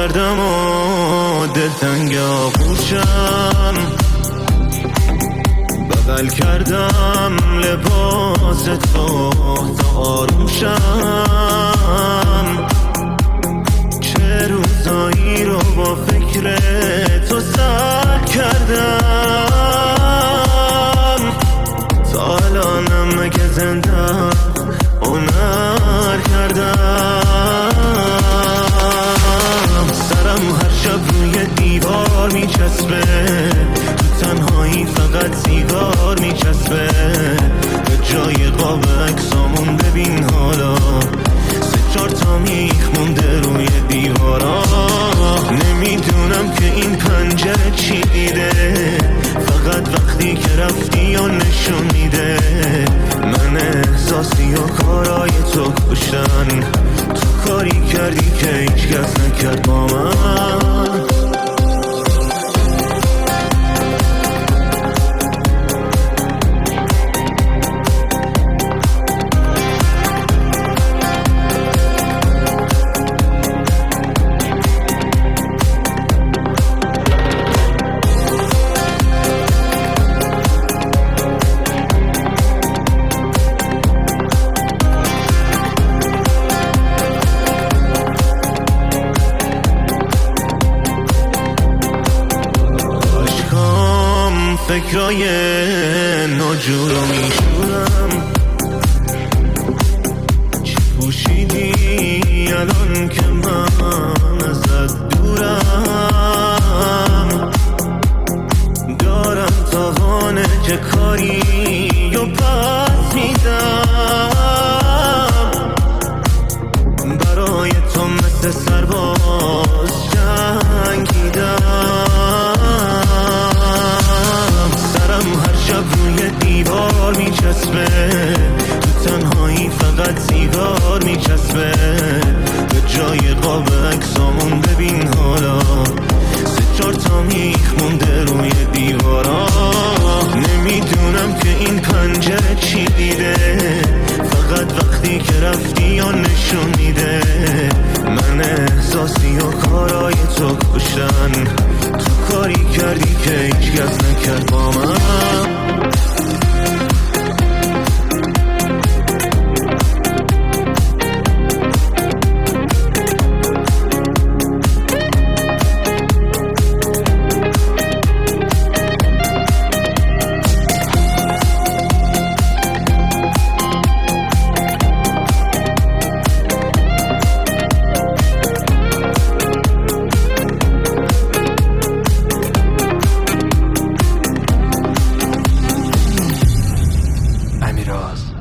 کردم و دلتنگ آغوشم، بغل کردم لباس تو تا آروم شم. چه روزایی رو با فکر تو سر کردم، تا الانم مگه زنده هنر کردم. سرم هر شب روی دیوار میچسبه، تو تنهایی فقط سیگار میچسبه. به جای قاب عکسامون ببین حالا 3-4 تا میخ مونده روی دیوارا. نمیدونم که این پنجره چی دیده، فقط وقتی که رفتی و نشون میده من احساسی و کارای تو کشتن. تو کاری کردی که هیچ کس نکرد با من. فکرای ناجور رو میشورم، چی پوشیدی الان که من ازت دورم؟ دارم تاوانه که کاری و پس میدم، برای تو مثل سرباز جنگیدم. هر شب روی دیوار میچسبه، تو تنهایی فقط سیگار میچسبه. به جای قاب عکسامون ببین حالا 3-4 تا میخ مونده روی دیوارا. نمیدونم که این پنجره چی دیده، فقط وقتی که رفتی و نشون میده من احساسی و کارای تو کشتن. تو کاری کردی که هیچ کس نکرد با من. امیراز